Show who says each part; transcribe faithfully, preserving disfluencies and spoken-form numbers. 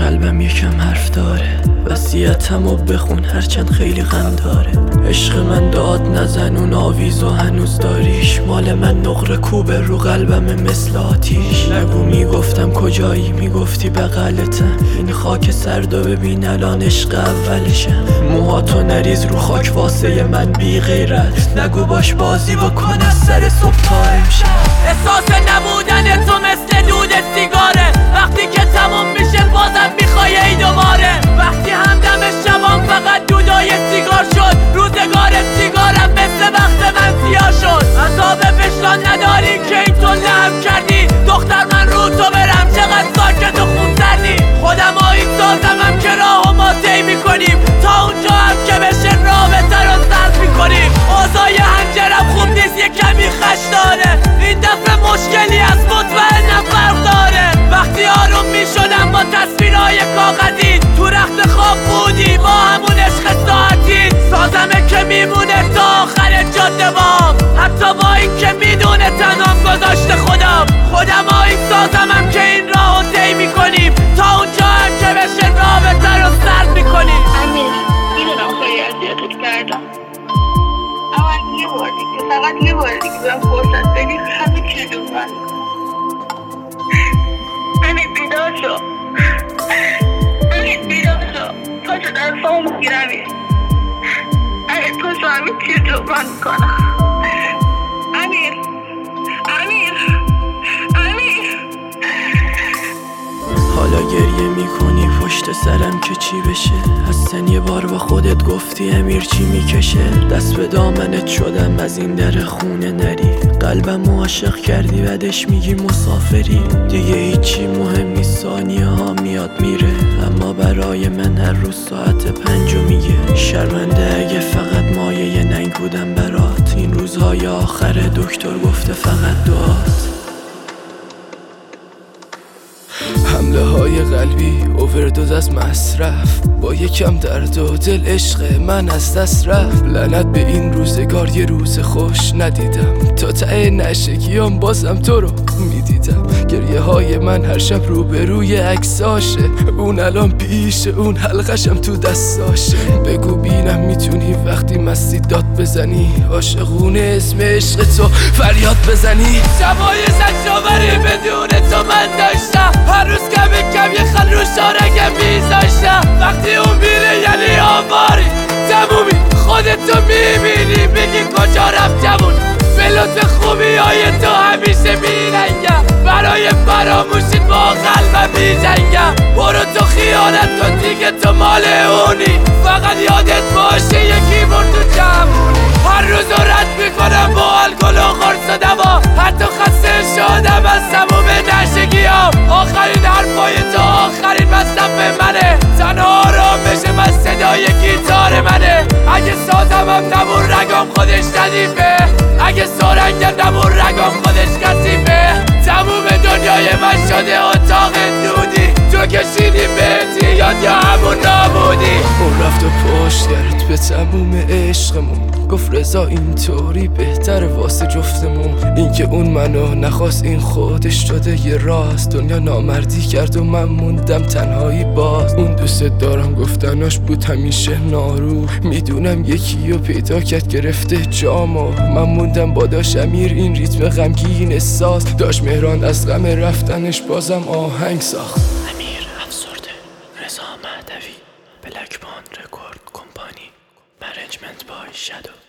Speaker 1: قلبم یکم حرف داره، وصیتمو بخون هرچند خیلی غم داره. عشق من داد نزن اون آویزو هنوز داریش، مال من نقره کوبه رو قلبم مثل آتیش. نگو میگفتم کجایی، میگفتی بغلتم، این خاک سردو ببین الان عشق اولشم. موهاتو نریز رو خاک واسه من بی غیرت، نگو باش بازی بکن از سر صبح تا امشب.
Speaker 2: احساس نبودن تو مثل دود سیگاره، وقتی که تموم میشه بازم میخوای ای دوباره. وقتی همدم شبام فقط دودای سیگار شد، روزگار سیگارم مثل وقت من سیاه شد. عذاب وجدان نداری که این تو لهم کردی، دختر من رو تو برم چقدر ساکت و خون سردی. خودم آیین سازمم که راه و ما طی میکنیم، تا اونجا هم که بشه رابطه رو سرد میکنیم. اوضاع هنجرم خوب نیست یه کمی خش داره، این دفعه مشکلی از مطمئنم فرق داره. وقتی آروم میشدم با تصویرهای کاغذی، تو رخت خواب بودی با همون عشق ساعتی. سازمه که میمونه تا آخر جاده بام، حتی با این که میدونه تنام گذاشته خودم. خودم آیین سازمم که این راهو طی میکنیم، تا اونجا هم که بشه رابطه رو سرد میکنیم.
Speaker 3: امیر میدونم خیلی اذیتت کردم، اما یه بار دیگه، فقط یه بار دیگه بهم فرصت بدی، همه چی رو من امیر بیدار شو، امیر بیدار شو، پاشو دستامو میگیر امیر، امیر پاشو همه چی رو من میکنم. امیر امیر امیر
Speaker 1: حالا گریه میکنی پشت سرم که چی بشه؟ هستن یه بار با خودت گفتی امیر چی میکشه؟ دست به دامنت شدم از این در خونه نری، قلبم عاشق کردی بعدش میگی مسافری. دیگه هیچی مهم نیست، ثانیه ها میاد میره، اما برای من هر روز ساعت پنجو میگه. شرمنده اگه فقط مایه ننگ بودم برات، این روزهای آخر دکتر گفته فقط دعات.
Speaker 4: حمله های قلبی اووردوز از مصرف، با یکم درد و دل عشق من از دست رفت. لعنت به این روزگار یه روز خوش ندیدم، تا ته نشگیام بازم تو رو میدیدم. گریه های من هر شب روبروی عکساشه، اون الان پیشه، اون حلقشم تو دستاشه. بگو بینم میتونی وقتی مستی داد بزنی، عاشقونه اسم عشق تو فریاد بزنی.
Speaker 2: شبای زجاوری بدون تو من داشتم، هر روز کم کم یه خل رو شارگم میذاشتم. وقتی اون میره یعنی آواری تمومی، خودتو میبینی بگی کجا رفت جوون. به لطف خوبی های تو همیشه میرنگم، برای فراموشید با قلبم میجنگم. برو تو خیانت کن دیگه تو مال اونی، فقط یادت باشه یکی مرد تو جمعونی. هر روز رد میکنم با الکل و قرص و دوا، حتی خسته شدم از تموم نشگیام. آخرین حرفای تو آخرین مصرف منه، تنها آرامشم از صدای گیتار منه. اگه سازم هم نبور رگام خودش ردیفه، اگه سارنگم نبور رگام خودش کثیفه. تموم دنیای من شده اتاق دودی، تو کشیدی بهتی یاد یا همون نابودی.
Speaker 4: اون رفت و پشت کرد به تموم عشقمون، گفت رضا اینطوری بهتر واسه جفتمون. این که اون منو نخواست این خودش شده یه راست، دنیا نامردی کرد و من موندم تنهایی باز. اون دوست دارم گفتناش بود همیشه نارو، میدونم یکی رو پیدا کرد گرفته جامو. من موندم با داش امیر این ریتم غمگین ساز، داش مهران از غم رفتنش بازم آهنگ ساخت.
Speaker 1: امیر افسرده، رضا مهدوی، بلک بان رکورد کمپانی، منیجمنت بای شادو.